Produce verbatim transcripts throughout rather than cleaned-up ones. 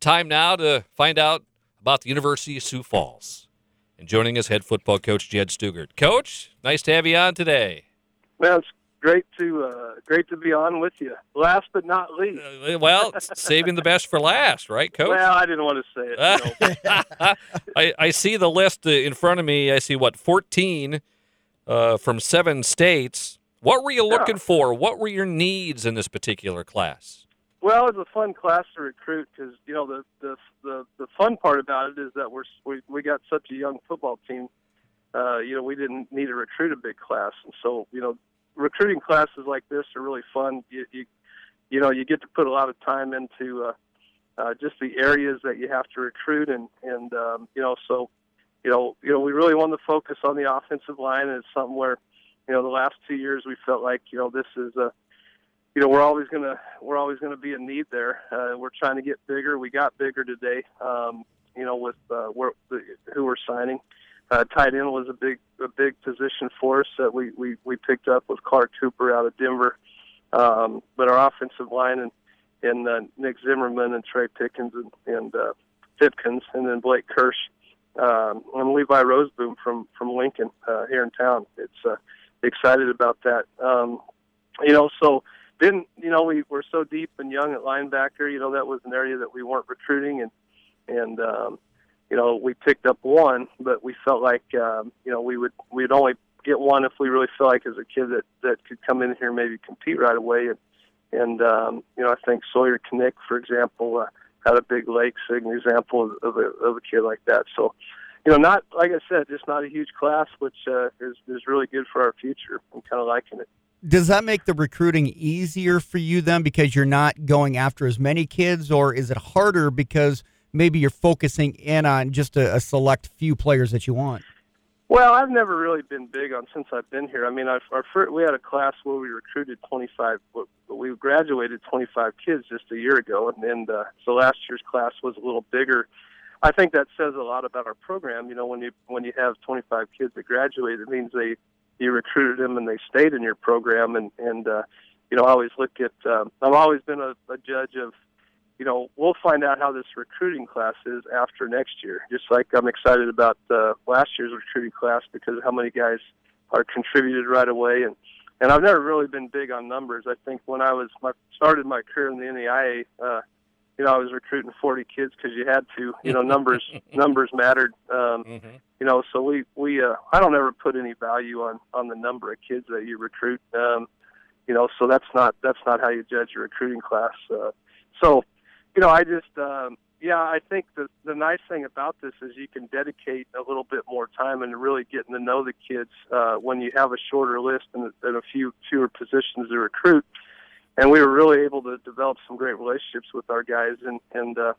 time now to find out about the University of Sioux Falls. And joining us, head football coach Jed Stugart. Coach, nice to have you on today. Man, it's great to uh, great to be on with you. Last but not least. Uh, well, saving the best for last, right, Coach? Well, I didn't want to say it. You know. I, I see the list uh, in front of me. I see, what, fourteen uh, from seven states. What were you looking Yeah. for? What were your needs in this particular class? Well, it's a fun class to recruit because you know the, the the the fun part about it is that we're we we got such a young football team. Uh, you know, we didn't need to recruit a big class, and so you know, recruiting classes like this are really fun. You you, you know, you get to put a lot of time into uh, uh, just the areas that you have to recruit, and and um, you know, so you know, you know, we really want to focus on the offensive line, and it's something where you know the last two years we felt like you know this is a You know, we're always gonna we're always gonna be in need there. Uh, we're trying to get bigger. We got bigger today. Um, you know, with uh, we're, the, who we're signing. Uh, tight end was a big a big position for us that we, we, we picked up with Clark Cooper out of Denver. Um, but our offensive line and and uh, Nick Zimmerman and Trey Pickens and, and uh, Pipkins and then Blake Kirsch um, and Levi Roseboom from from Lincoln uh, here in town. It's uh, excited about that. Um, you know, so. Didn't you know we were so deep and young at linebacker? You know that was an area that we weren't recruiting, and and um, you know we picked up one, but we felt like um, you know we would we'd only get one if we really felt like as a kid that that could come in here and maybe compete right away. And and um, you know I think Sawyer Knick, for example, uh, had a big Lakes an example of, of a of a kid like that. So you know not like I said, just not a huge class, which uh, is is really good for our future. I'm kind of liking it. Does that make the recruiting easier for you then because you're not going after as many kids, or is it harder because maybe you're focusing in on just a, a select few players that you want? Well, I've never really been big on since I've been here. I mean, I've, our first, we had a class where we recruited twenty-five. We graduated twenty-five kids just a year ago, and, and uh, so last year's class was a little bigger. I think that says a lot about our program. You know, when you when you have twenty-five kids that graduate, it means they you recruited them and they stayed in your program. And, and uh, you know, I always look at, uh, I've always been a, a judge of, you know, we'll find out how this recruiting class is after next year. Just like I'm excited about uh, last year's recruiting class because of how many guys are contributed right away. And, and I've never really been big on numbers. I think when I was, my, started my career in the N A I A, uh, you know, I was recruiting forty kids because you had to. You know, numbers numbers mattered. Um, mm-hmm. You know, so we we uh, I don't ever put any value on, on the number of kids that you recruit. Um, you know, so that's not that's not how you judge your recruiting class. Uh, so, you know, I just um, yeah, I think the the nice thing about this is you can dedicate a little bit more time and really getting to know the kids uh, when you have a shorter list and, and a few fewer positions to recruit. And we were really able to develop some great relationships with our guys, and and uh,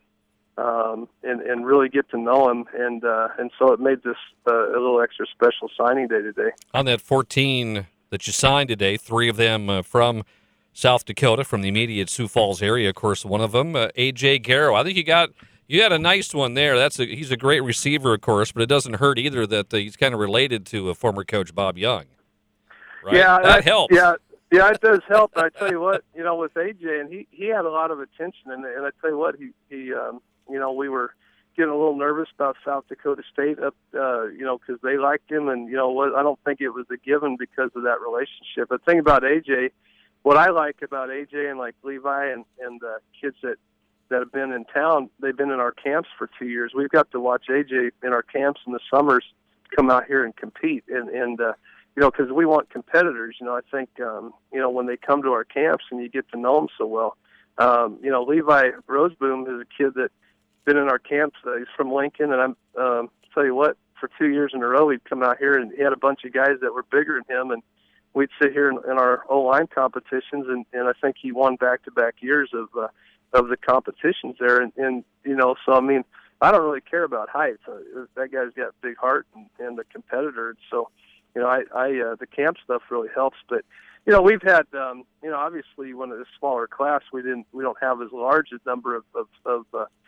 um, and, and really get to know them, and uh, and so it made this uh, a little extra special signing day today. On that fourteen that you signed today, three of them uh, from South Dakota, from the immediate Sioux Falls area. Of course, one of them, uh, A J Garrow. I think you got you had a nice one there. That's a, he's a great receiver, of course, but it doesn't hurt either that uh, he's kind of related to a former coach Bob Young. Right? Yeah, that helps. Yeah. Yeah, it does help. I tell you what, you know, with A J, and he, he had a lot of attention, and, and I tell you what, he, he um, you know, we were getting a little nervous about South Dakota State, up, uh, you know, because they liked him, and, you know, what, I don't think it was a given because of that relationship. But the thing about A J, what I like about A J and, like, Levi and, and uh, kids that, that have been in town, they've been in our camps for two years. We've got to watch A J in our camps in the summers come out here and compete, and, and uh, you know, because we want competitors. You know, I think, um, you know, when they come to our camps and you get to know them so well. Um, you know, Levi Roseboom is a kid that's been in our camps. Uh, he's from Lincoln, and I'm um, tell you what, for two years in a row, he'd come out here and he had a bunch of guys that were bigger than him, and we'd sit here in, in our O-line competitions, and, and I think he won back-to-back years of uh, of the competitions there. And, and, you know, so, I mean, I don't really care about height. Uh, that guy's got a big heart and, and a competitor, and so, you know, I, I uh, the camp stuff really helps, but you know, we've had, um, you know, obviously when it's a smaller class, we didn't, we don't have as large a number of of, of uh,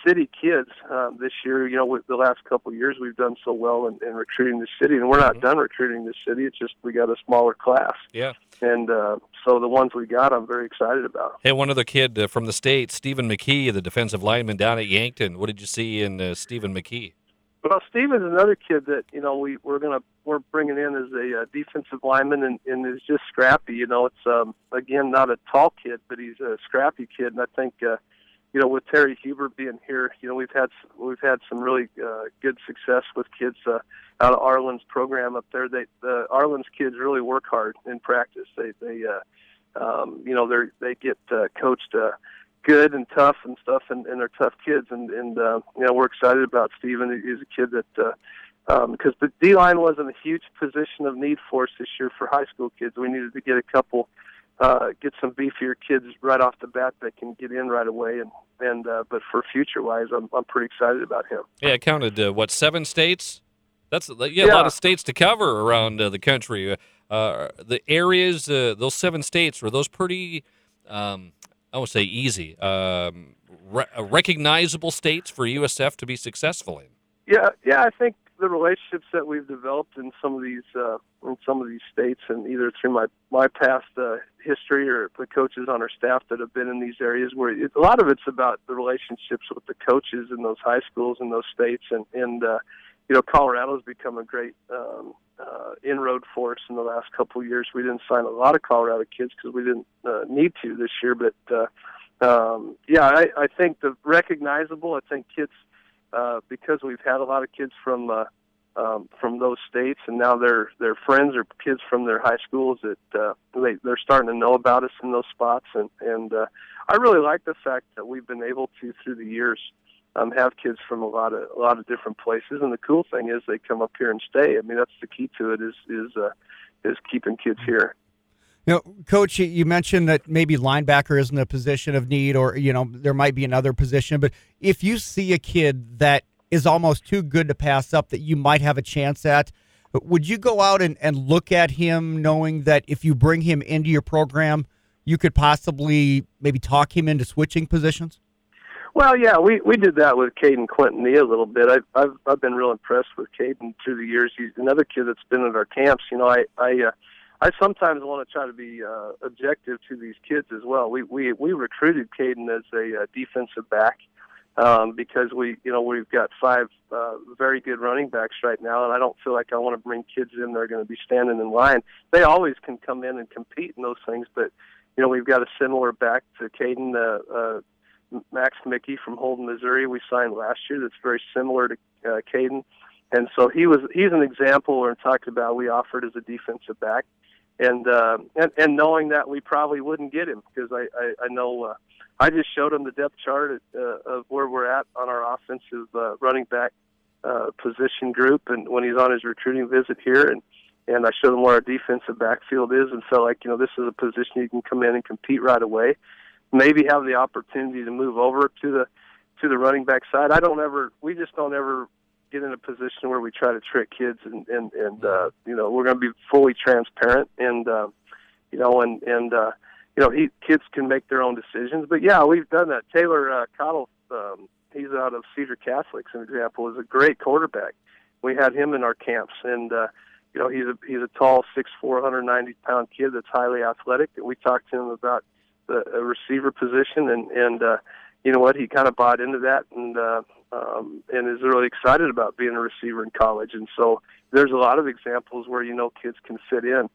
city kids um, this year. You know, with the last couple of years, we've done so well in, in recruiting the city, and we're not mm-hmm. done recruiting the city. It's just we got a smaller class. Yeah. And uh, so the ones we got, I'm very excited about. Hey, one other kid uh, from the state, Stephen McKee, the defensive lineman down at Yankton. What did you see in uh, Stephen McKee? Well, Stephen's another kid that you know we we're gonna we're bringing in as a uh, defensive lineman, and, and is just scrappy. You know, it's um, again not a tall kid, but he's a scrappy kid, and I think uh, you know with Terry Huber being here, you know we've had we've had some really uh, good success with kids uh, out of Arlen's program up there. They the Arlen's kids really work hard in practice. They they uh, um, you know they they get uh, coached. Uh, good and tough and stuff, and, and they're tough kids, and, and uh, you know, we're excited about Steven. He's a kid that, uh, um, because the D-line wasn't a huge position of need for us this year for high school kids. We needed to get a couple, uh, get some beefier kids right off the bat that can get in right away, and, and uh, but for future-wise, I'm, I'm pretty excited about him. Yeah, it counted, uh, what, seven states? That's yeah, yeah, a lot of states to cover around uh, the country. Uh, the areas, uh, those seven states, were those pretty... Um, I won't say easy, um, re- recognizable states for U S F to be successful in. Yeah, yeah, I think the relationships that we've developed in some of these uh, in some of these states, and either through my my past uh, history or the coaches on our staff that have been in these areas, where it, a lot of it's about the relationships with the coaches in those high schools in those states, and and uh, you know, Colorado's become a great um, uh, inroad for us in the last couple of years. We didn't sign a lot of Colorado kids because we didn't uh, need to this year, but uh, um, yeah, I, I think the recognizable. I think kids, uh, because we've had a lot of kids from uh, um, from those states, and now they're they're friends or kids from their high schools that uh, they they're starting to know about us in those spots, and and uh, I really like the fact that we've been able to through the years. Um, have kids from a lot of a lot of different places, and the cool thing is they come up here and stay. I mean, that's the key to it is is uh, is keeping kids here. You know, Coach, you mentioned that maybe linebacker isn't a position of need, or you know there might be another position. But if you see a kid that is almost too good to pass up, that you might have a chance at, would you go out and, and look at him, knowing that if you bring him into your program, you could possibly maybe talk him into switching positions? Well, yeah, we, we did that with Caden Quintanilla a little bit. I've, I've I've been real impressed with Caden through the years. He's another kid that's been at our camps. You know, I I uh, I sometimes want to try to be uh, objective to these kids as well. We we we recruited Caden as a uh, defensive back um, because we you know we've got five uh, very good running backs right now, and I don't feel like I want to bring kids in that are going to be standing in line. They always can come in and compete in those things, but you know we've got a similar back to Caden. Uh, uh, Max Mickey from Holden, Missouri, we signed last year. That's very similar to uh, Caden, and so he was. He's an example we're talking about. We offered as a defensive back, and uh, and and knowing that we probably wouldn't get him because I I, I know uh, I just showed him the depth chart at, uh, of where we're at on our offensive uh, running back uh, position group, and when he's on his recruiting visit here, and and I showed him where our defensive backfield is, and felt like you know this is a position you can come in and compete right away. Maybe have the opportunity to move over to the to the running back side. I don't ever. We just don't ever get in a position where we try to trick kids, and and and uh, you know we're going to be fully transparent, and uh, you know and and uh, you know he, kids can make their own decisions. But yeah, we've done that. Taylor uh, Cottle, um, he's out of Cedar Catholic, for example, is a great quarterback. We had him in our camps, and uh, you know he's a he's a tall, six foot four, one hundred ninety pound kid that's highly athletic. And we talked to him about the a receiver position, and and uh, you know what, he kind of bought into that, and uh, um, and is really excited about being a receiver in college. And so there's a lot of examples where you know kids can fit in,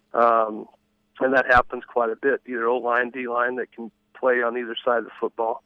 um, and that happens quite a bit. Either O line, D line that can play on either side of the football.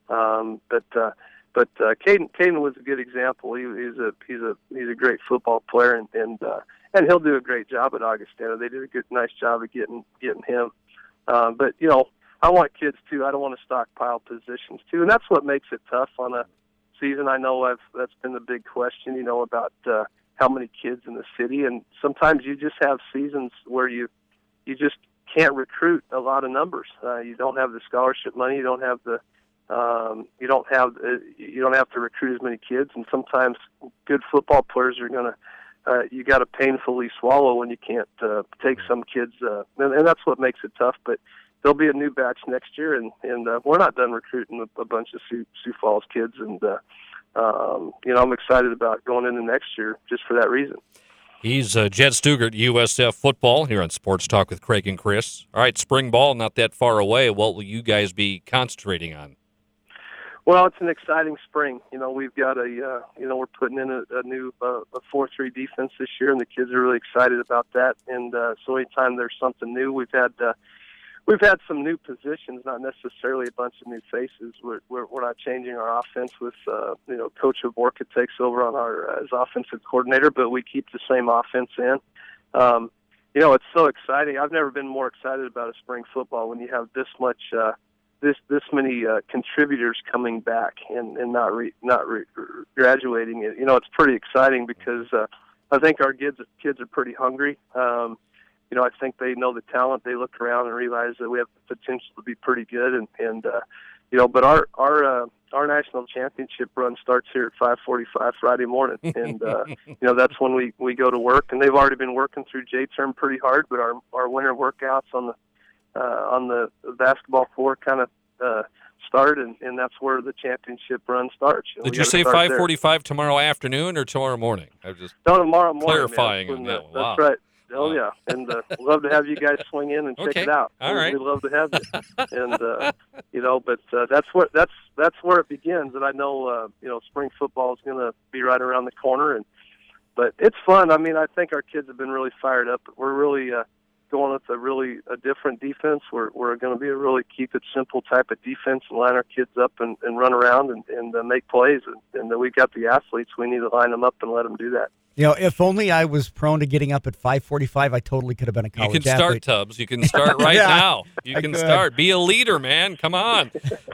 Um, but uh, but uh, Caden Caden was a good example. He, he's a he's a he's a great football player, and and uh, and he'll do a great job at Augustana. They did a good nice job of getting getting him. Uh, but you know. I want kids too. I don't want to stockpile positions too, and that's what makes it tough on a season. I know I've that's been the big question, you know, about uh, how many kids in the city, and sometimes you just have seasons where you you just can't recruit a lot of numbers. Uh, you don't have the scholarship money. You don't have the um, you don't have uh, you don't have to recruit as many kids, and sometimes good football players are going to. Uh, you got to painfully swallow when you can't uh, take some kids, uh, and, and that's what makes it tough. But there'll be a new batch next year, and and uh, we're not done recruiting a, a bunch of Sioux, Sioux Falls kids, and uh, um, you know I'm excited about going into next year just for that reason. He's uh, Jed Stugart, U S F football, here on Sports Talk with Craig and Chris. All right, spring ball not that far away. What will you guys be concentrating on? Well, it's an exciting spring. You know, we've got a, uh, you know, we're putting in a, a new uh, a four three defense this year, and the kids are really excited about that. And uh, so anytime there's something new, we've had uh, we've had some new positions, not necessarily a bunch of new faces. We're we're, we're not changing our offense with, uh, you know, Coach Avorka takes over on our uh, as offensive coordinator, but we keep the same offense in. Um, you know, it's so exciting. I've never been more excited about a spring football when you have this much. Uh, this this many uh, contributors coming back and, and not re, not re, graduating. You know, it's pretty exciting because uh, I think our kids kids are pretty hungry. Um, you know, I think they know the talent. They look around and realize that we have the potential to be pretty good. And, and uh, you know, but our our uh, our national championship run starts here at five forty-five Friday morning, and uh, you know that's when we, we go to work. And they've already been working through J-term pretty hard, but our our winter workouts on the Uh, on the basketball floor kind of uh, start, and, and that's where the championship run starts. And Did you say five forty-five tomorrow afternoon or tomorrow morning? I was just no, tomorrow morning. clarifying on man. that. That's Wow. right. Oh, Wow. yeah. And uh, we'd love to have you guys swing in and check Okay. it out. All we, right. We'd love to have you. And, uh, you know, but uh, that's, what, that's, that's where it begins. And I know, uh, you know, spring football is going to be right around the corner. And But it's fun. I mean, I think our kids have been really fired up. We're really uh, – going with a really a different defense. We're we're going to be a really keep it simple type of defense and line our kids up and, and run around and, and uh, make plays. And, and uh, we've got the athletes. We need to line them up and let them do that. You know, if only I was prone to getting up at five forty-five, I totally could have been a college You can start, athlete. Tubbs. You can start right Yeah, now. You I can could. start. Be a leader, man. Come on.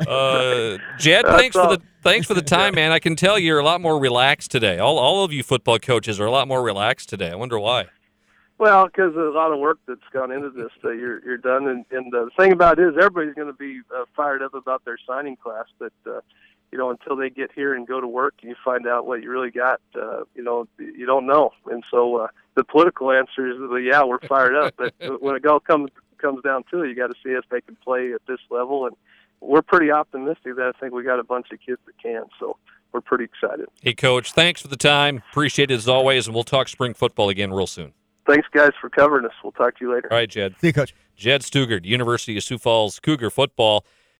Uh, Jed, thanks all. for the thanks for the time, man. I can tell you're a lot more relaxed today. All all of you football coaches are a lot more relaxed today. I wonder why. Well, because there's a lot of work that's gone into this. Uh, you're you're done, and, and uh, the thing about it is everybody's going to be uh, fired up about their signing class, but uh, you know until they get here and go to work, and you find out what you really got. Uh, you know, you don't know, and so uh, the political answer is, well, yeah, we're fired up, but when it all comes comes down to it, you got to see if they can play at this level, and we're pretty optimistic that I think we got a bunch of kids that can. So we're pretty excited. Hey, Coach, thanks for the time. Appreciate it as always, and we'll talk spring football again real soon. Thanks, guys, for covering us. We'll talk to you later. All right, Jed. See you, Coach. Jed Stugart, University of Sioux Falls Cougar football.